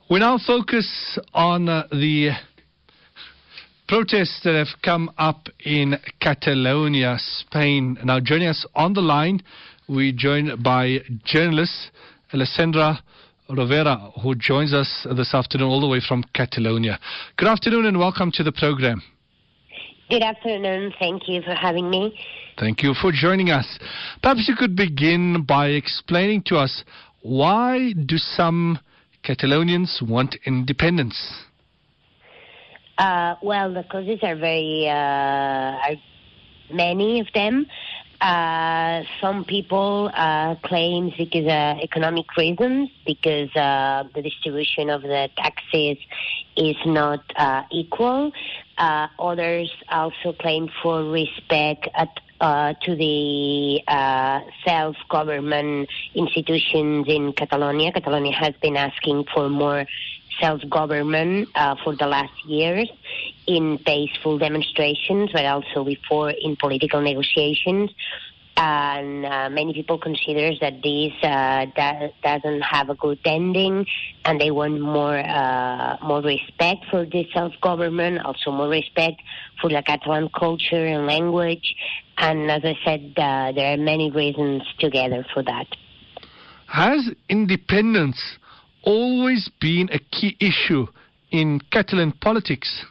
We now focus on the protests that have come up in Catalonia, Spain. Now, joining us on the line, we're joined by journalist Alessandra Rovera, who joins us this afternoon all the way from Catalonia. Good afternoon and welcome to the program. Good afternoon. Thank you for having me. Thank you for joining us. Perhaps you could begin by explaining to us, why do some Catalonians want independence? Well, the causes are are many of them. Some people claim because economic reasons, because the distribution of the taxes is not equal. Others also claim for respect to the self-government institutions in Catalonia. Catalonia has been asking for more self-government for the last years in peaceful demonstrations, but also before in political negotiations. And many people consider that this doesn't have a good ending, and they want more respect for the self-government, also more respect for the Catalan culture and language. And as I said, there are many reasons together for that. Has independence always been a key issue in Catalan politics?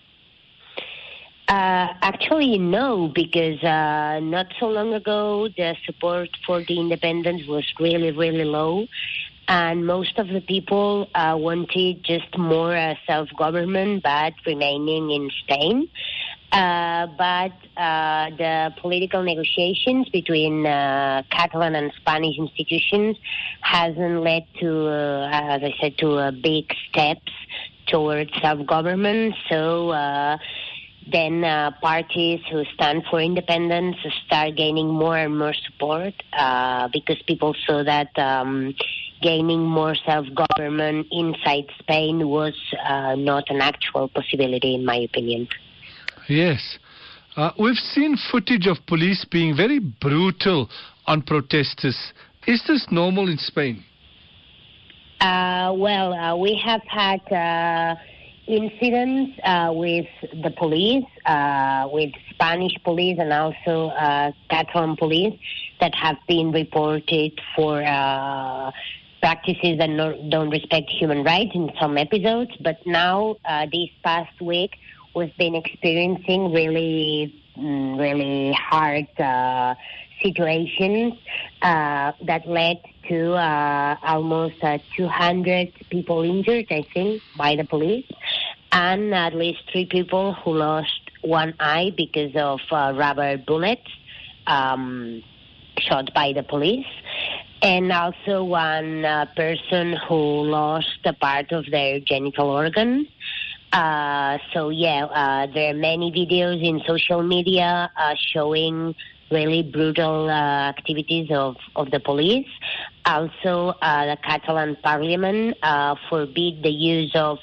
Actually, no, because not so long ago, the support for the independence was really, really low. And most of the people wanted just more self-government, but remaining in Spain. But the political negotiations between Catalan and Spanish institutions hasn't led to, as I said, to big steps towards self-government. So then parties who stand for independence start gaining more and more support because people saw that gaining more self-government inside Spain was not an actual possibility, in my opinion. Yes. We've seen footage of police being very brutal on protesters. Is this normal in Spain? We have had incidents with the police, with Spanish police and also Catalan police that have been reported for practices that don't respect human rights in some episodes. But now, this past week, we've been experiencing really hard situations that led to almost 200 people injured, I think, by the police, and at least 3 people who lost one eye because of rubber bullets shot by the police, and also one person who lost a part of their genital organ. There are many videos in social media showing really brutal activities of the police. Also, the Catalan Parliament forbid the use of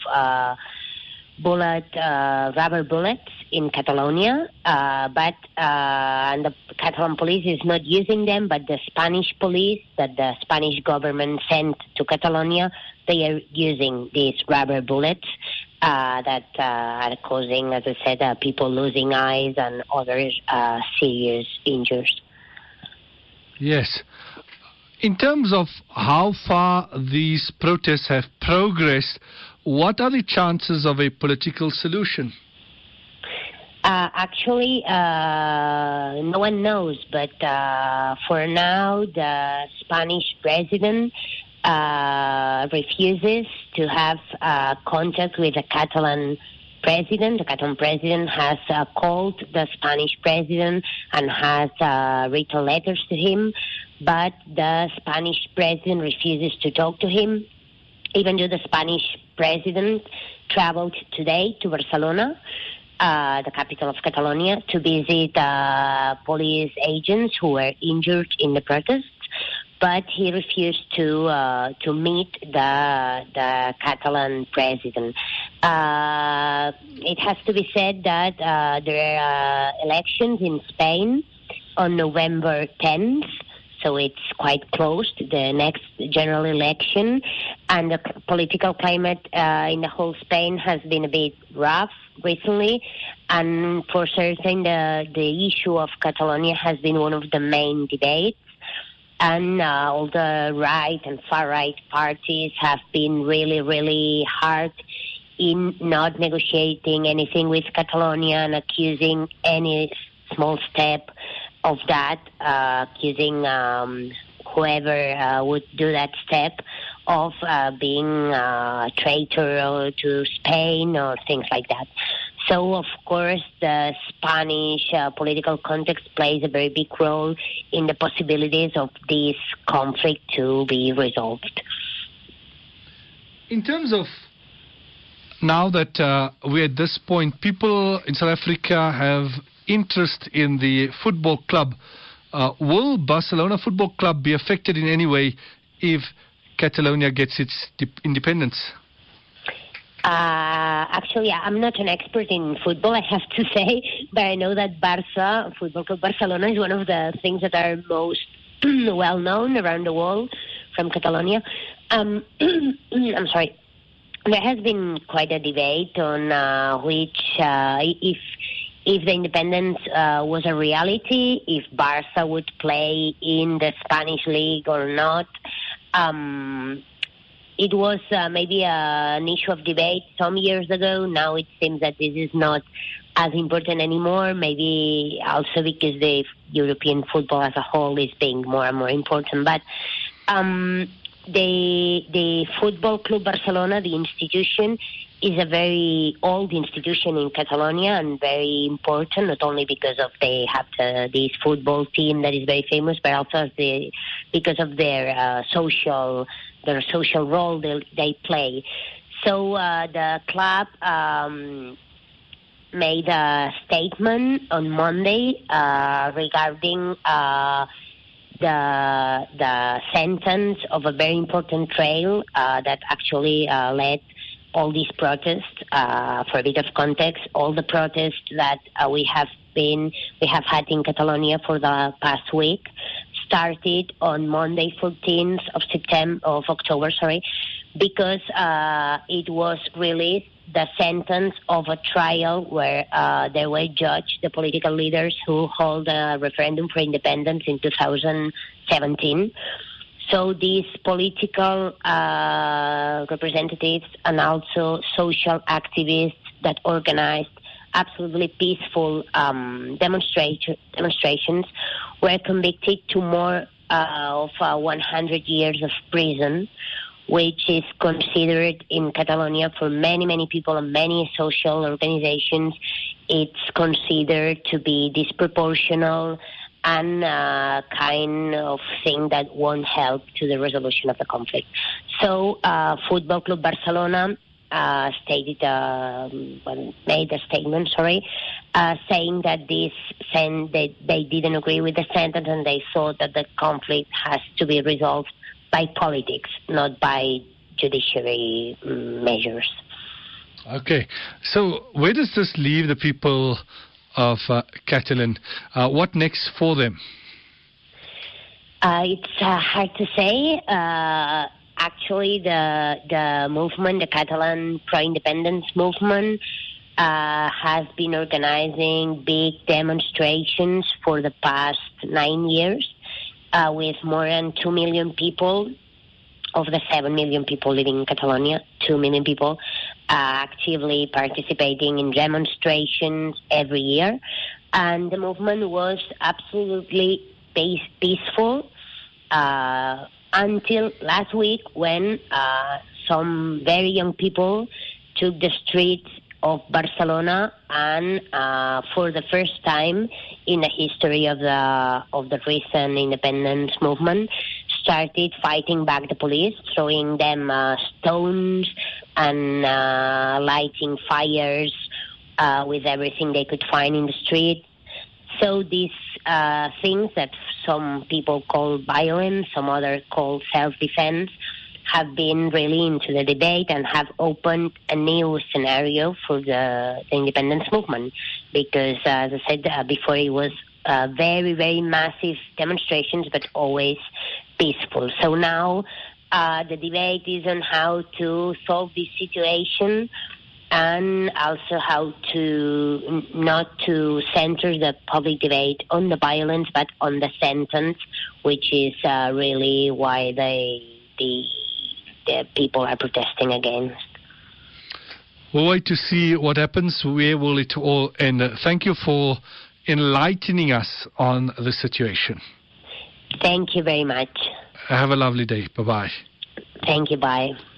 rubber bullets in Catalonia, and the Catalan police is not using them, but the Spanish police that the Spanish government sent to Catalonia, they are using these rubber bullets that are causing, as I said, people losing eyes and other serious injuries. Yes. In terms of how far these protests have progressed, what are the chances of a political solution? Actually, no one knows, but for now, the Spanish president refuses to have contact with the Catalan president. The Catalan president has called the Spanish president and has written letters to him, but the Spanish president refuses to talk to him, even though the Spanish president traveled today to Barcelona, the capital of Catalonia, to visit police agents who were injured in the protests. But he refused to meet the Catalan president. It has to be said that there are elections in Spain on November 10th, so it's quite close to the next general election. and the political climate in the whole Spain has been a bit rough recently, and for certain the issue of Catalonia has been one of the main debates, and all the right and far-right parties have been really, really hard in not negotiating anything with Catalonia and accusing any small step of that, accusing whoever would do that step of being a traitor to Spain or things like that. So, of course, the Spanish political context plays a very big role in the possibilities of this conflict to be resolved. In terms of now that we're at this point, people in South Africa have interest in the football club. Will Barcelona Football Club be affected in any way if Catalonia gets its independence? Actually, I'm not an expert in football, I have to say, but I know that Barça, Football Club Barcelona, is one of the things that are most well known around the world from Catalonia. I'm sorry. There has been quite a debate on if the independence was a reality, if Barça would play in the Spanish league or not. It was maybe an issue of debate some years ago. Now it seems that this is not as important anymore, maybe also because the European football as a whole is being more and more important. But the Football Club Barcelona, the institution, is a very old institution in Catalonia and very important, not only because of they have this football team that is very famous, but also because of their social role they play. So the club made a statement on Monday regarding the sentence of a very important trial that actually led all these protests. For a bit of context, all the protests that we have had in Catalonia for the past week started on Monday, 14th of October, because it was released the sentence of a trial where they were judged, the political leaders who held a referendum for independence in 2017. So these political representatives and also social activists that organized absolutely peaceful demonstrations were convicted to more of 100 years of prison, which is considered in Catalonia for many, many people and many social organizations. It's considered to be disproportional and kind of thing that won't help to the resolution of the conflict. So Football Club Barcelona made a statement, saying that they didn't agree with the sentence and they thought that the conflict has to be resolved by politics, not by judiciary measures. Okay, so where does this leave the people of Catalan? What next for them? It's hard to say. Actually, the movement, the Catalan pro-independence movement, has been organizing big demonstrations for the past 9 years with more than 2 million people. Of the 7 million people living in Catalonia, 2 million people actively participating in demonstrations every year. And the movement was absolutely peaceful until last week when some very young people took the streets of Barcelona and for the first time in the history of the recent independence movement started fighting back the police, throwing them stones and lighting fires with everything they could find in the street. So these things that some people call violence, some others call self-defense, have been really into the debate and have opened a new scenario for the independence movement. Because, as I said before, it was very, very massive demonstrations, but always peaceful. So now The debate is on how to solve this situation, and also how to not to center the public debate on the violence, but on the sentence, which is really why the people are protesting against. We'll wait to see what happens. Where will it all end? Thank you for enlightening us on the situation. Thank you very much. Have a lovely day. Bye-bye. Thank you. Bye.